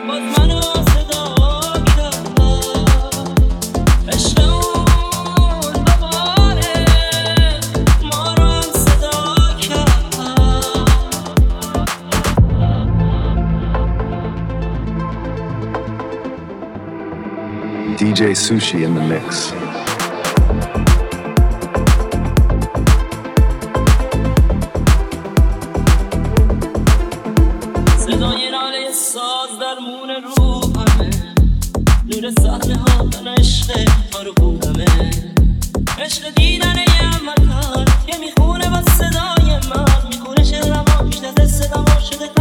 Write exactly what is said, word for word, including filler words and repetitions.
باز منو صدا کرد. عشق اون دوباره ما رو هم صدا کرد. دی جی Sushi in the mix. صدای ناله ساز در مون رو همه، نور صحنه ها من عشق ها رو بودمه. عشق دیدن یه عملکار که میخونه با صدای من، میخونه شعرم ها بیشتر از صدا ما شده